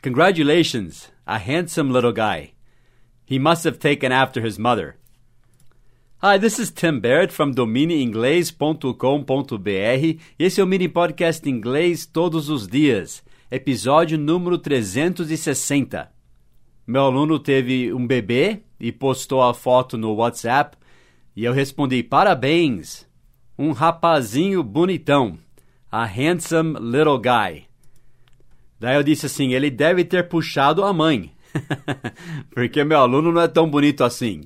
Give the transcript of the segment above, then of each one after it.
Congratulations, a handsome little guy. He must have taken after his mother. Hi, this is Tim Barrett from domineinglês.com.br e esse é o Mini Podcast Inglês Todos os Dias, episódio número 360. Meu aluno teve um bebê e postou a foto no WhatsApp e eu respondi, parabéns, um rapazinho bonitão, a handsome little guy. Daí eu disse assim, ele deve ter puxado a mãe, porque meu aluno não é tão bonito assim.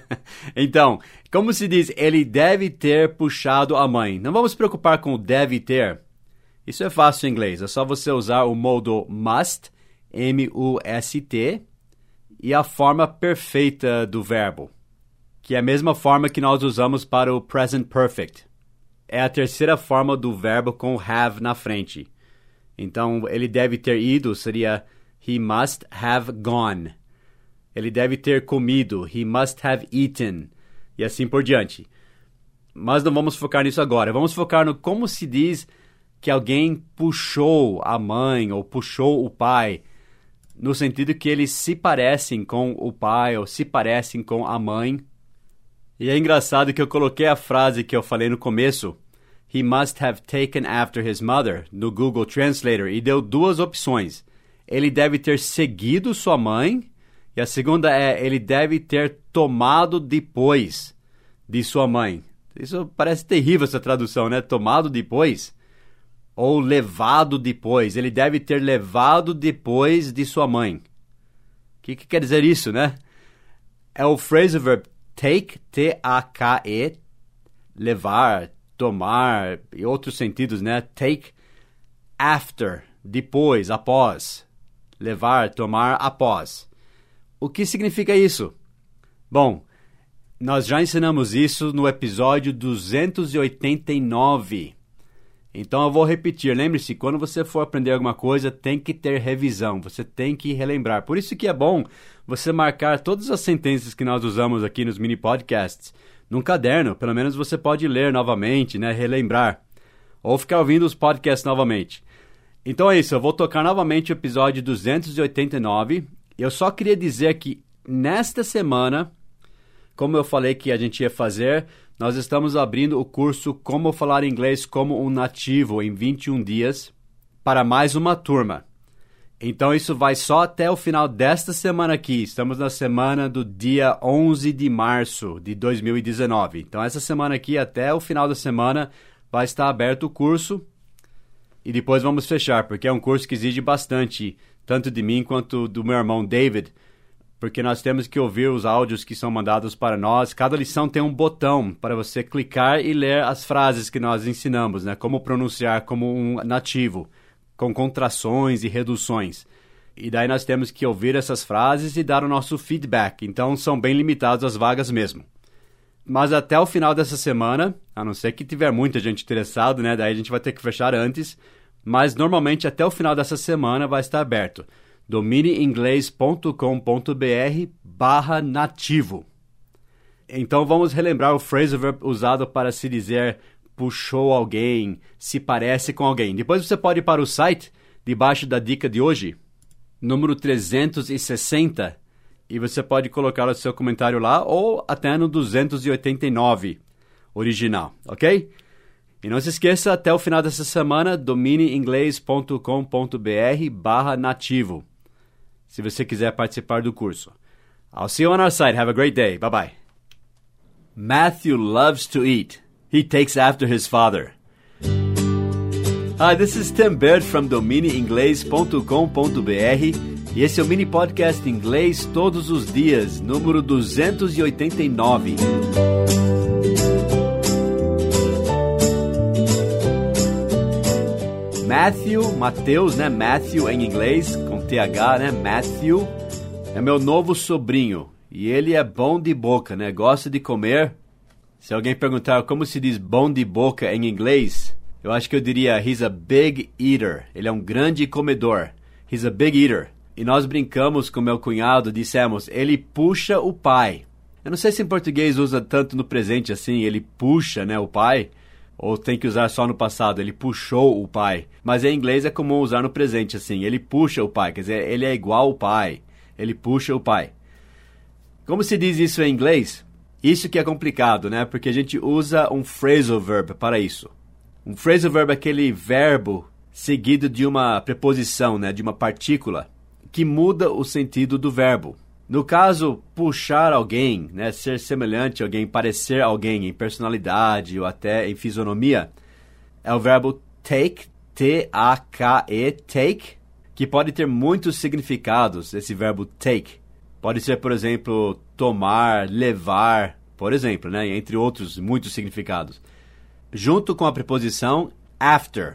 Então, como se diz, ele deve ter puxado a mãe? Não vamos se preocupar com o deve ter. Isso é fácil em inglês, é só você usar o modo must, M-U-S-T, e a forma perfeita do verbo, que é a mesma forma que nós usamos para o present perfect. É a terceira forma do verbo com have na frente. Então, ele deve ter ido, seria he must have gone. Ele deve ter comido, he must have eaten. E assim por diante. Mas não vamos focar nisso agora. Vamos focar no como se diz que alguém puxou a mãe ou puxou o pai, no sentido que eles se parecem com o pai ou se parecem com a mãe. E é engraçado que eu coloquei a frase que eu falei no começo, he must have taken after his mother, no Google Translator, e deu duas opções. Ele deve ter seguido sua mãe, e a segunda é, ele deve ter tomado depois de sua mãe. Isso parece terrível, essa tradução, né? Tomado depois, ou levado depois. Ele deve ter levado depois de sua mãe. O que quer dizer isso, né? É o phrasal verb take, T-A-K-E, levar, tomar, e outros sentidos, né? Take after, depois, após. Levar, tomar, após. O que significa isso? Bom, nós já ensinamos isso no episódio 289. Então eu vou repetir. Lembre-se, quando você for aprender alguma coisa, tem que ter revisão. Você tem que relembrar. Por isso que é bom você marcar todas as sentenças que nós usamos aqui nos mini podcasts num caderno. Pelo menos você pode ler novamente, né? Relembrar. Ou ficar ouvindo os podcasts novamente. Então é isso. Eu vou tocar novamente o episódio 289. Eu só queria dizer que nesta semana, como eu falei que a gente ia fazer, nós estamos abrindo o curso Como Falar Inglês como um Nativo em 21 dias para mais uma turma. Então isso vai só até o final desta semana aqui. Estamos na semana do dia 11 de março de 2019. Então essa semana aqui, até o final da semana, vai estar aberto o curso. E depois vamos fechar, porque é um curso que exige bastante, tanto de mim quanto do meu irmão David, porque nós temos que ouvir os áudios que são mandados para nós. Cada lição tem um botão para você clicar e ler as frases que nós ensinamos, né? Como pronunciar como um nativo, com contrações e reduções. E daí nós temos que ouvir essas frases e dar o nosso feedback. Então são bem limitadas as vagas mesmo. Mas até o final dessa semana, a não ser que tiver muita gente interessada, né? Daí a gente vai ter que fechar antes. Mas normalmente até o final dessa semana vai estar aberto. domineinglês.com.br/nativo. Então vamos relembrar o phrasal verb usado para se dizer puxou alguém, se parece com alguém. Depois você pode ir para o site, debaixo da dica de hoje, número 360, e você pode colocar o seu comentário lá, ou até no 289, original, ok? E não se esqueça, até o final dessa semana, domineinglês.com.br/nativo, se você quiser participar do curso. I'll see you on our site. Have a great day. Bye-bye. Matthew loves to eat. He takes after his father. Hi, this is Tim Baird from domineinglês.com.br e esse é o mini podcast inglês todos os dias, número 289. Mateus, né? Matthew em inglês, com TH, né? Matthew é meu novo sobrinho e ele é bom de boca, né? Gosta de comer. Se alguém perguntar como se diz bom de boca em inglês, eu acho que eu diria he's a big eater. Ele é um grande comedor. He's a big eater. E nós brincamos com meu cunhado, dissemos, ele puxa o pai. Eu não sei se em português usa tanto no presente assim, ele puxa, né, o pai. Ou tem que usar só no passado, ele puxou o pai. Mas em inglês é comum usar no presente assim, ele puxa o pai, quer dizer, ele é igual ao pai, ele puxa o pai. Como se diz isso em inglês? Isso que é complicado, né? Porque a gente usa um phrasal verb para isso. Um phrasal verb é aquele verbo seguido de uma preposição, né? De uma partícula, que muda o sentido do verbo. No caso, puxar alguém, né, ser semelhante a alguém, parecer alguém em personalidade ou até em fisionomia, é o verbo take, T-A-K-E, take, que pode ter muitos significados, esse verbo take. Pode ser, por exemplo, tomar, levar, por exemplo, né, entre outros muitos significados. Junto com a preposição after,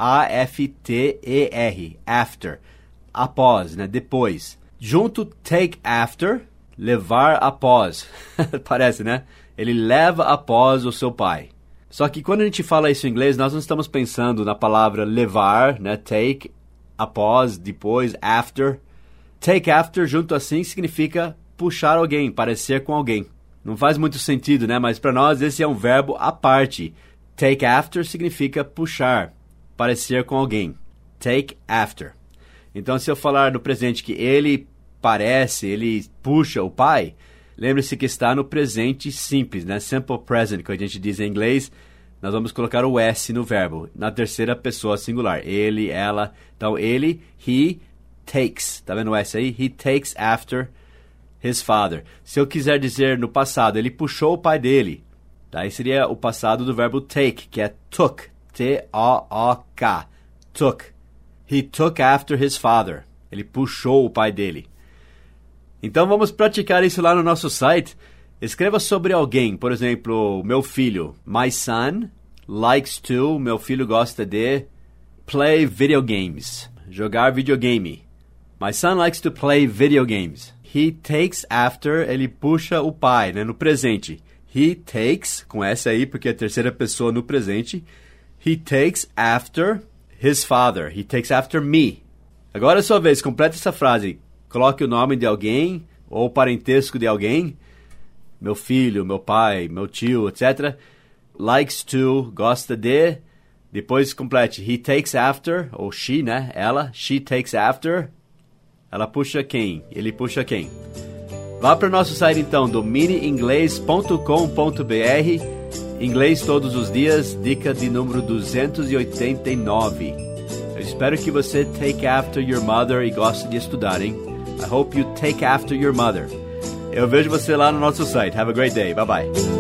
A-F-T-E-R, after, após, né, depois. Junto, take after, levar após. Parece, né? Ele leva após o seu pai. Só que quando a gente fala isso em inglês, nós não estamos pensando na palavra levar, né? Take, após, depois, after. Take after, junto assim, significa puxar alguém, parecer com alguém. Não faz muito sentido, né? Mas para nós esse é um verbo à parte. Take after significa puxar, parecer com alguém. Take after. Então, se eu falar no presente que ele parece, ele puxa o pai, lembre-se que está no presente simples, né? Simple present, que a gente diz em inglês, nós vamos colocar o S no verbo, na terceira pessoa singular. Ele, ela. Então, ele, he takes. Tá vendo o S aí? He takes after his father. Se eu quiser dizer no passado, ele puxou o pai dele. Tá? Aí seria o passado do verbo take, que é took. T-O-O-K. Took. He took after his father. Ele puxou o pai dele. Então vamos praticar isso lá no nosso site. Escreva sobre alguém, por exemplo, meu filho. My son likes to, meu filho gosta de, play video games. Jogar videogame. My son likes to play video games. He takes after, ele puxa o pai, né, no presente. He takes, com essa aí, porque é a terceira pessoa no presente. He takes after his father. He takes after me. Agora é sua vez, complete essa frase. Coloque o nome de alguém ou o parentesco de alguém. Meu filho, meu pai, meu tio, etc. Likes to, gosta de. Depois complete. He takes after, ou she, né? Ela. She takes after. Ela puxa quem? Ele puxa quem? Vá para o nosso site então, domineinglês.com.br. Inglês todos os dias, dica de número 289. Eu espero que você take after your mother e goste de estudar, hein? I hope you take after your mother. Eu vejo você lá no nosso site. Have a great day. Bye-bye.